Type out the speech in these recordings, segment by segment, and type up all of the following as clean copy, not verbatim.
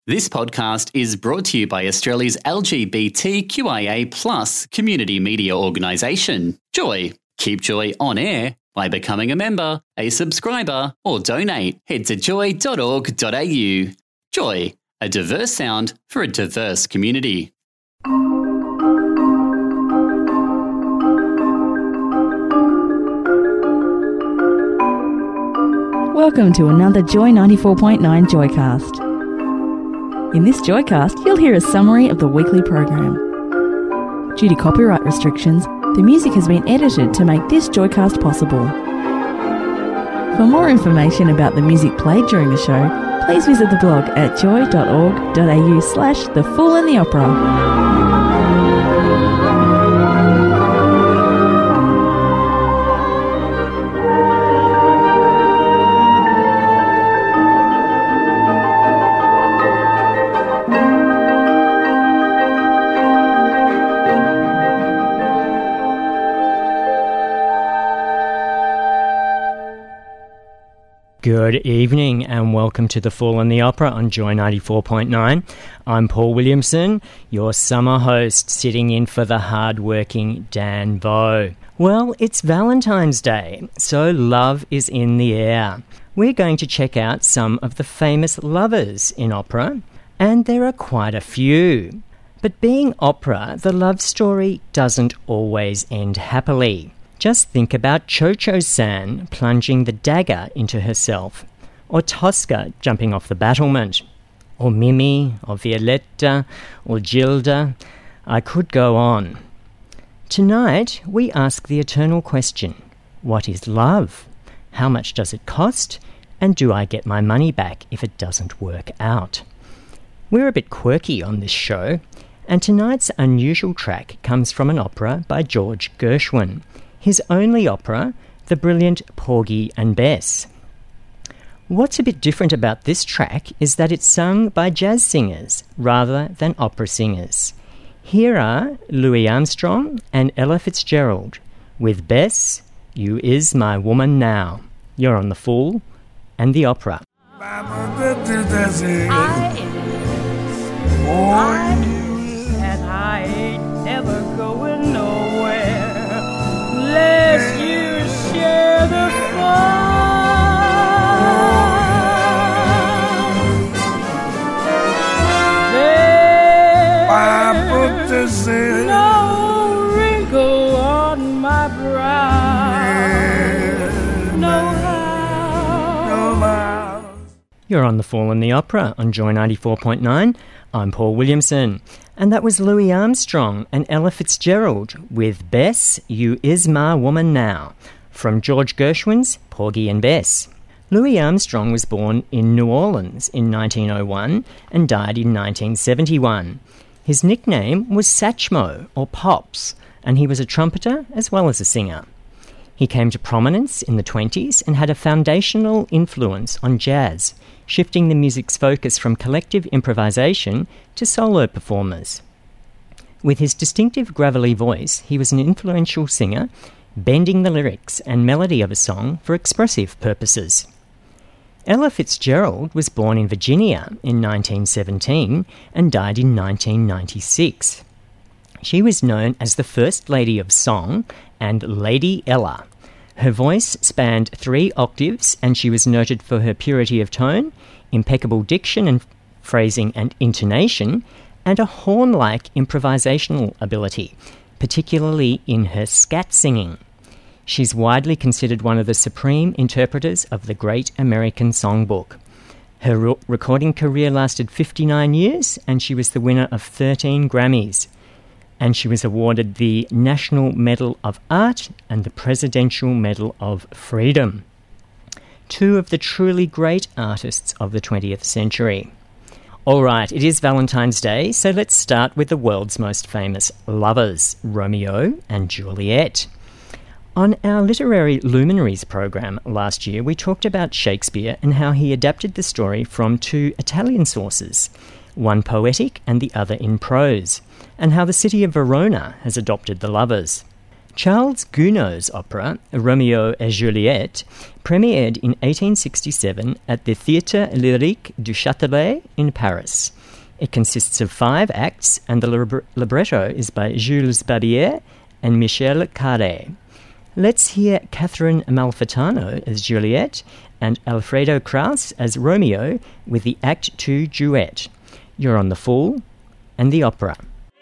This podcast is brought to you by Australia's LGBTQIA+ community media organisation, Joy. Keep Joy on air by becoming a member, a subscriber, or donate. Head to joy.org.au. Joy, a diverse sound for a diverse community. Welcome to another Joy 94.9 Joycast. In this Joycast, you'll hear a summary of the weekly program. Due to copyright restrictions, the music has been edited to make this Joycast possible. For more information about the music played during the show, please visit the blog at joy.org.au/The Fool and the Opera. Good evening and welcome to The Fool and the Opera on Joy 94.9. I'm Paul Williamson, your summer host, sitting in for the hard-working Dan Vo. Well, it's Valentine's Day, so love is in the air. We're going to check out some of the famous lovers in opera, and there are quite a few. But being opera, the love story doesn't always end happily. Just think about Cho-Cho-San plunging the dagger into herself, or Tosca jumping off the battlement, or Mimi, or Violetta, or Gilda. I could go on. Tonight, we ask the eternal question, what is love? How much does it cost? And do I get my money back if it doesn't work out? We're a bit quirky on this show, and tonight's unusual track comes from an opera by George Gershwin, his only opera, the brilliant Porgy and Bess. What's a bit different about this track is that it's sung by jazz singers rather than opera singers. Here are Louis Armstrong and Ella Fitzgerald with Bess, You Is My Woman Now. You're on The Fool and the Opera. I ain't never going nowhere unless you share the There's no wrinkle on my brow, no how. You're on The Fool and the Opera on Joy 94.9. I'm Paul Williamson. And that was Louis Armstrong and Ella Fitzgerald with Bess, You Is My Woman Now, from George Gershwin's Porgy and Bess. Louis Armstrong was born in New Orleans in 1901 and died in 1971. His nickname was Satchmo, or Pops, and he was a trumpeter as well as a singer. He came to prominence in the 20s and had a foundational influence on jazz, shifting the music's focus from collective improvisation to solo performers. With his distinctive gravelly voice, he was an influential singer, bending the lyrics and melody of a song for expressive purposes. Ella Fitzgerald was born in Virginia in 1917 and died in 1996. She was known as the First Lady of Song and Lady Ella. Her voice spanned 3 octaves and she was noted for her purity of tone, impeccable diction and phrasing and intonation, and a horn-like improvisational ability, particularly in her scat singing. She's widely considered one of the supreme interpreters of the Great American Songbook. Her recording career lasted 59 years and she was the winner of 13 Grammys. And she was awarded the National Medal of Art and the Presidential Medal of Freedom. 2 of the truly great artists of the 20th century. All right, it is Valentine's Day, so let's start with the world's most famous lovers, Romeo and Juliet. On our Literary Luminaries program last year, we talked about Shakespeare and how he adapted the story from 2 Italian sources, one poetic and the other in prose, and how the city of Verona has adopted the lovers. Charles Gounod's opera, Romeo et Juliette, premiered in 1867 at the Théâtre Lyrique du Châtelet in Paris. It consists of 5 acts, and the libretto is by Jules Barbier and Michel Carré. Let's hear Catherine Malfitano as Juliette and Alfredo Kraus as Romeo with the Act 2 duet. You're on The Fool and the Opera.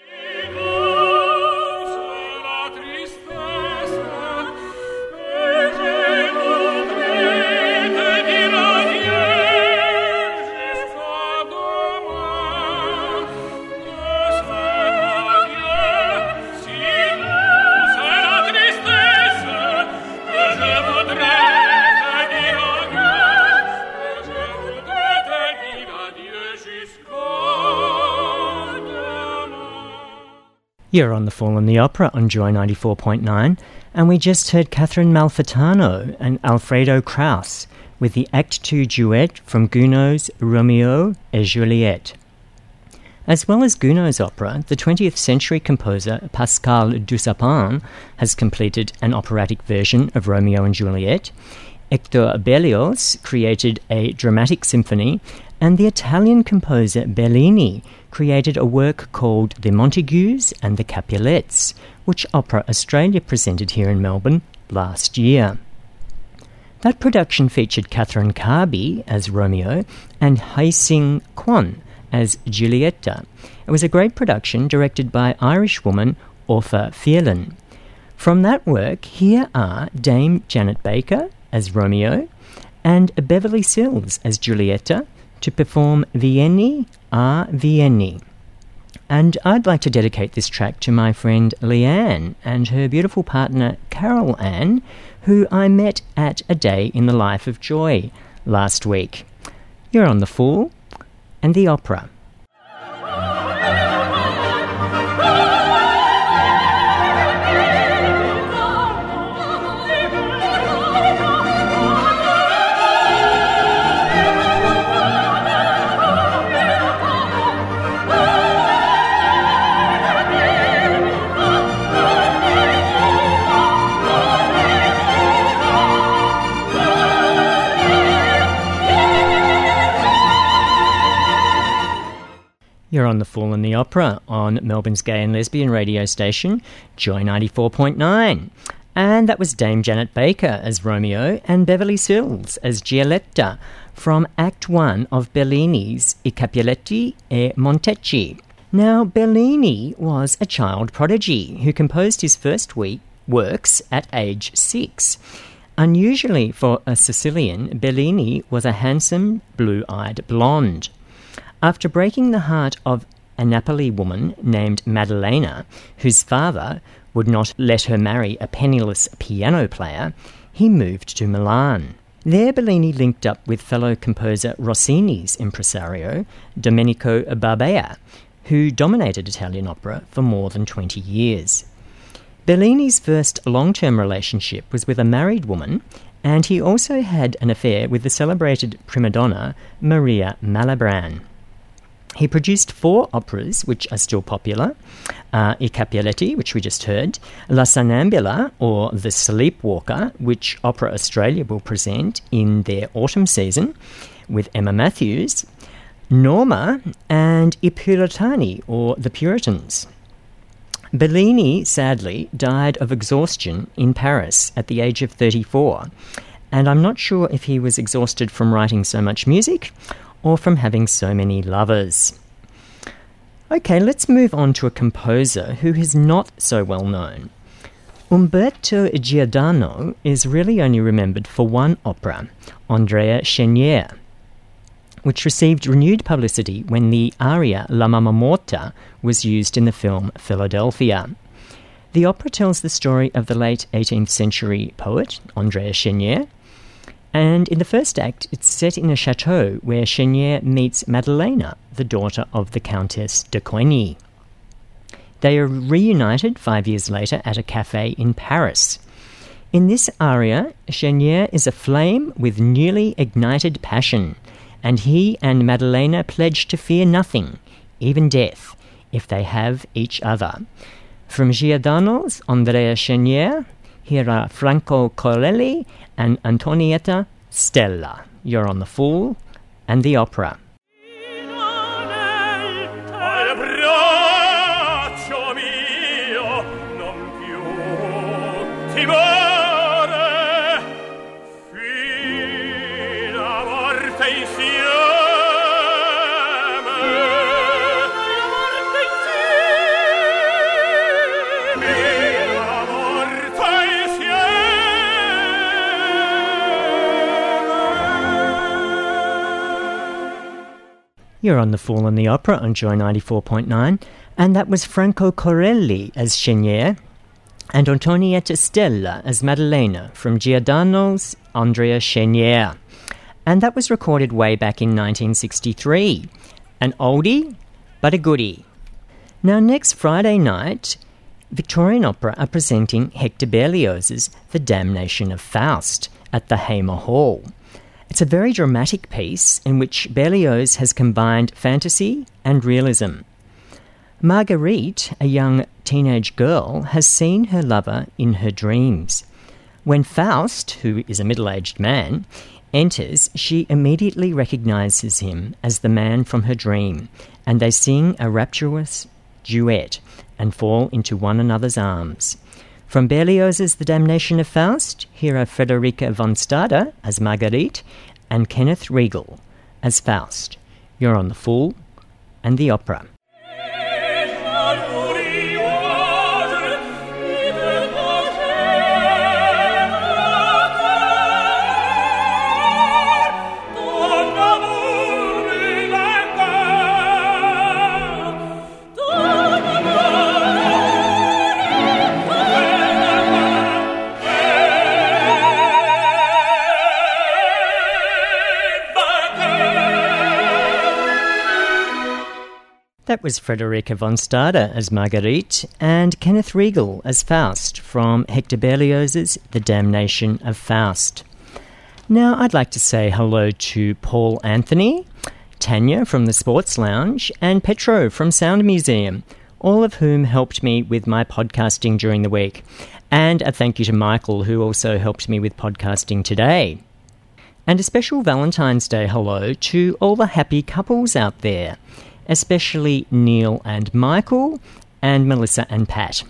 You're on The Fool and the Opera on Joy 94.9, and we just heard Catherine Malfitano and Alfredo Kraus with the Act 2 duet from Gounod's Romeo et Juliette. As well as Gounod's opera, the 20th century composer Pascal Dussapin has completed an operatic version of Romeo and Juliet. Hector Berlioz created a dramatic symphony, and the Italian composer Bellini created a work called The Montagues and the Capulets, which Opera Australia presented here in Melbourne last year. That production featured Catherine Carby as Romeo and Hae-Sing Kwon as Giulietta. It was a great production directed by Irish woman Orpha Phelan. From that work, here are Dame Janet Baker as Romeo and Beverly Sills as Giulietta to perform Vieni a Vieni. And I'd like to dedicate this track to my friend Leanne and her beautiful partner Carol Ann, who I met at A Day in the Life of Joy last week. You're on The Fool and the Opera. You're on The Fool and the Opera on Melbourne's gay and lesbian radio station, Joy 94.9. And that was Dame Janet Baker as Romeo and Beverly Sills as Giulietta from Act 1 of Bellini's I Capuletti e Montecchi. Now, Bellini was a child prodigy who composed his first works at age 6. Unusually for a Sicilian, Bellini was a handsome, blue-eyed blonde. After breaking the heart of a Napoli woman named Maddalena, whose father would not let her marry a penniless piano player, he moved to Milan. There Bellini linked up with fellow composer Rossini's impresario, Domenico Barbea, who dominated Italian opera for more than 20 years. Bellini's first long-term relationship was with a married woman, and he also had an affair with the celebrated prima donna Maria Malibran. He produced 4 operas, which are still popular, I Capuletti, which we just heard, La Sonnambula, or The Sleepwalker, which Opera Australia will present in their autumn season, with Emma Matthews, Norma, and I Puritani, or The Puritans. Bellini, sadly, died of exhaustion in Paris at the age of 34, and I'm not sure if he was exhausted from writing so much music or from having so many lovers. Okay, let's move on to a composer who is not so well known. Umberto Giordano is really only remembered for one opera, Andrea Chenier, which received renewed publicity when the aria La Mamma Morta was used in the film Philadelphia. The opera tells the story of the late 18th century poet, Andrea Chenier, and in the first act, it's set in a chateau where Chenier meets Maddalena, the daughter of the Countess de Coigny. They are reunited 5 years later at a cafe in Paris. In this aria, Chenier is aflame with newly ignited passion, and he and Maddalena pledge to fear nothing, even death, if they have each other. From Giordano's Andrea Chenier, here are Franco Corelli and Antonietta Stella. You're on The Fool and the Opera. You're on The Fool and the Opera on Joy 94.9, and that was Franco Corelli as Chenier and Antonietta Stella as Maddalena from Giordano's Andrea Chenier. And that was recorded way back in 1963. An oldie, but a goodie. Now next Friday night, Victorian Opera are presenting Hector Berlioz's The Damnation of Faust at the Hamer Hall. It's a very dramatic piece in which Berlioz has combined fantasy and realism. Marguerite, a young teenage girl, has seen her lover in her dreams. When Faust, who is a middle-aged man, enters, she immediately recognises him as the man from her dream, and they sing a rapturous duet and fall into one another's arms. From Berlioz's The Damnation of Faust, here are Frederica von Stade as Marguerite and Kenneth Riegel as Faust. You're on The Fool and the Opera. That was Frederica von Stade as Marguerite and Kenneth Riegel as Faust from Hector Berlioz's The Damnation of Faust. Now I'd like to say hello to Paul Anthony, Tanya from the Sports Lounge and Petro from Sound Museum, all of whom helped me with my podcasting during the week. And a thank you to Michael, who also helped me with podcasting today. And a special Valentine's Day hello to all the happy couples out there, especially Neil and Michael, and Melissa and Pat.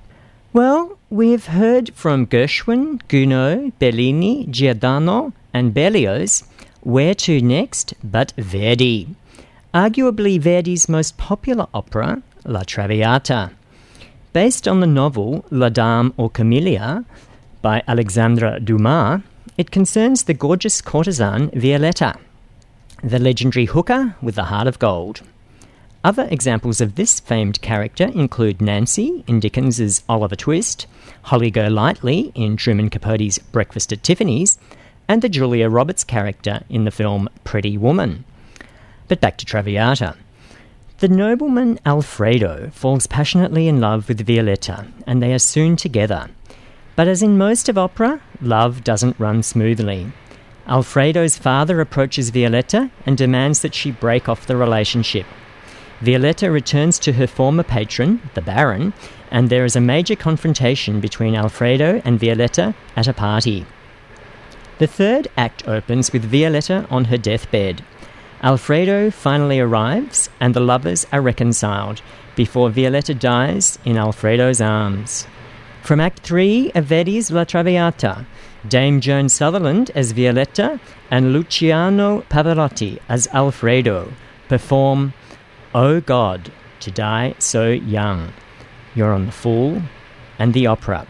Well, we've heard from Gershwin, Gounod, Bellini, Giordano, and Berlioz. Where to next but Verdi? Arguably Verdi's most popular opera, La Traviata. Based on the novel La Dame aux Camélias by Alexandre Dumas, it concerns the gorgeous courtesan Violetta, the legendary hooker with the heart of gold. Other examples of this famed character include Nancy in Dickens's Oliver Twist, Holly Golightly in Truman Capote's Breakfast at Tiffany's, and the Julia Roberts character in the film Pretty Woman. But back to Traviata. The nobleman Alfredo falls passionately in love with Violetta, and they are soon together. But as in most of opera, love doesn't run smoothly. Alfredo's father approaches Violetta and demands that she break off the relationship. Violetta returns to her former patron, the Baron, and there is a major confrontation between Alfredo and Violetta at a party. The third act opens with Violetta on her deathbed. Alfredo finally arrives, and the lovers are reconciled before Violetta dies in Alfredo's arms. From Act 3 of Verdi's La Traviata, Dame Joan Sutherland as Violetta and Luciano Pavarotti as Alfredo perform "Oh God, to die so young." You're on The Fool and the Opera.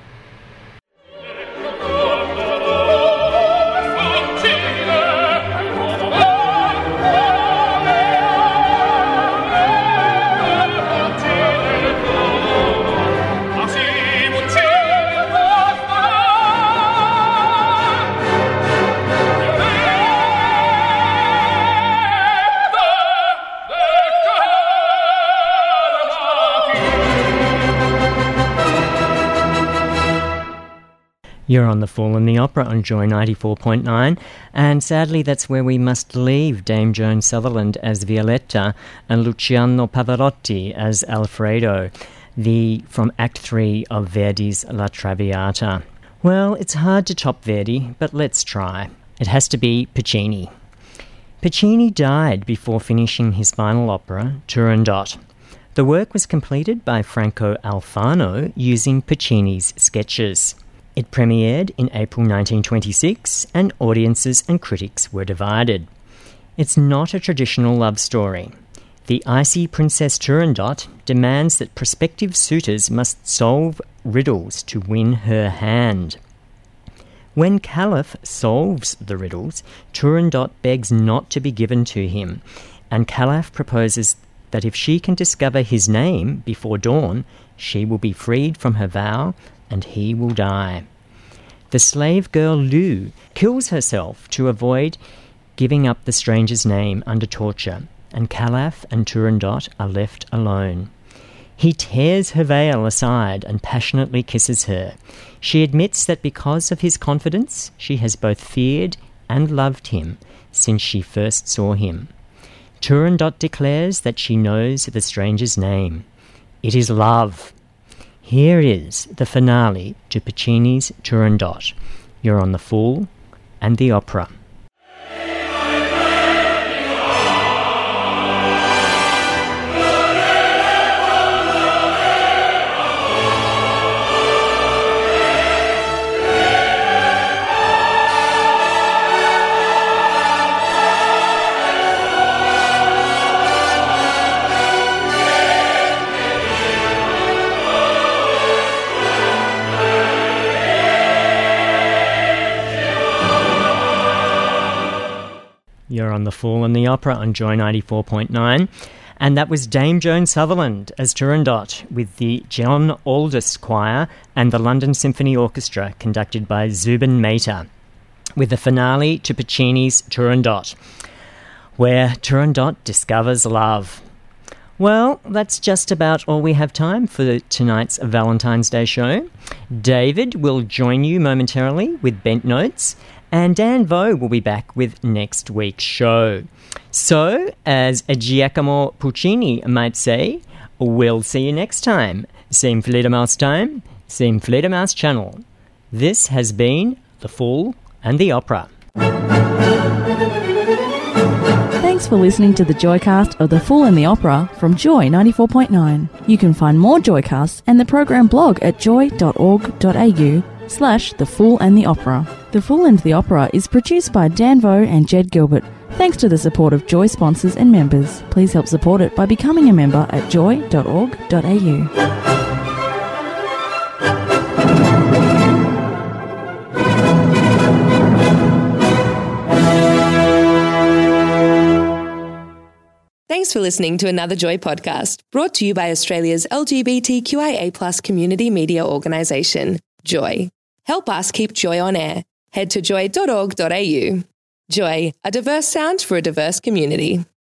You're on The Fool and the Opera on Joy 94.9, and sadly that's where we must leave Dame Joan Sutherland as Violetta and Luciano Pavarotti as Alfredo. from Act 3 of Verdi's La Traviata. Well, it's hard to top Verdi, but let's try. It has to be Puccini. Puccini died before finishing his final opera, Turandot. The work was completed by Franco Alfano using Puccini's sketches. It premiered in April 1926, and audiences and critics were divided. It's not a traditional love story. The icy Princess Turandot demands that prospective suitors must solve riddles to win her hand. When Caliph solves the riddles, Turandot begs not to be given to him, and Caliph proposes that if she can discover his name before dawn, she will be freed from her vow and he will die. The slave girl Lou kills herself to avoid giving up the stranger's name under torture, and Caliph and Turandot are left alone. He tears her veil aside and passionately kisses her. She admits that because of his confidence, she has both feared and loved him since she first saw him. Turandot declares that she knows the stranger's name. It is love. Here is the finale to Puccini's Turandot. You're on The Fool and the Opera. You're on The Fool and the Opera on Joy 94.9. And that was Dame Joan Sutherland as Turandot with the John Aldous Choir and the London Symphony Orchestra conducted by Zubin Mehta, with the finale to Puccini's Turandot, where Turandot discovers love. Well, that's just about all we have time for tonight's Valentine's Day show. David will join you momentarily with Bent Notes, and Dan Vo will be back with next week's show. So, as Giacomo Puccini might say, we'll see you next time. Same Fledermaus time, same Fledermaus channel. This has been The Fool and the Opera. Thanks for listening to the Joycast of The Fool and the Opera from Joy 94.9. You can find more Joycasts and the program blog at joy.org.au/The Fool and the Opera. The Fool and the Opera is produced by Dan Vo and Jed Gilbert. Thanks to the support of Joy sponsors and members. Please help support it by becoming a member at joy.org.au. Thanks for listening to another Joy podcast, brought to you by Australia's LGBTQIA+ community media organisation, Joy. Help us keep Joy on air. Head to joy.org.au. Joy, a diverse sound for a diverse community.